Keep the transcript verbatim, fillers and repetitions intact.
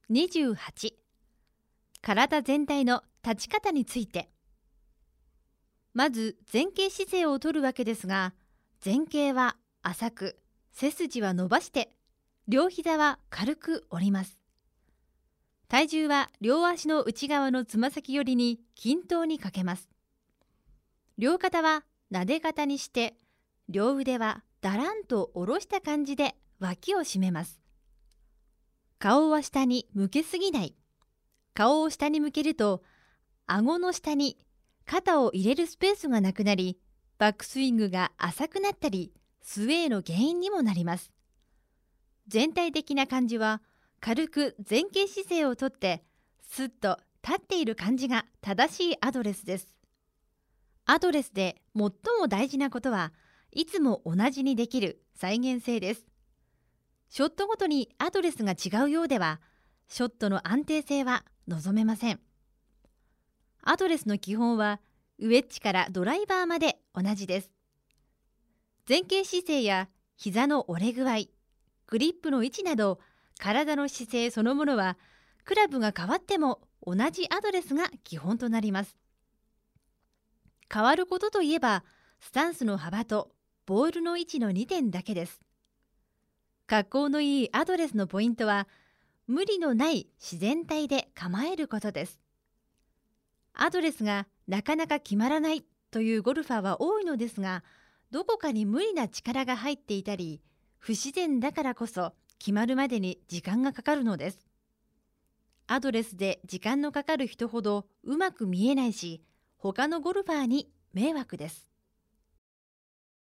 にじゅうはち、体全体の立ち方について。まず前傾姿勢をとるわけですが、前傾は浅く、背筋は伸ばして、両膝は軽く折ります。体重は両足の内側のつま先寄りに均等にかけます。両肩は撫で肩にして、両腕はだらんと下ろした感じで脇を締めます。顔は下に向けすぎない。顔を下に向けると、顎の下に肩を入れるスペースがなくなり、バックスイングが浅くなったり、スウェーの原因にもなります。全体的な感じは、軽く前傾姿勢をとって、スッと立っている感じが正しいアドレスです。アドレスで最も大事なことは、いつも同じにできる再現性です。ショットごとにアドレスが違うようでは、ショットの安定性は望めません。アドレスの基本は、ウェッジからドライバーまで同じです。前傾姿勢や膝の折れ具合、グリップの位置など、体の姿勢そのものは、クラブが変わっても同じアドレスが基本となります。変わることといえば、スタンスの幅とボールの位置のにてんだけです。格好のいいアドレスのポイントは、無理のない自然体で構えることです。アドレスがなかなか決まらないというゴルファーは多いのですが、どこかに無理な力が入っていたり、不自然だからこそ決まるまでに時間がかかるのです。アドレスで時間のかかる人ほどうまく見えないし、他のゴルファーに迷惑です。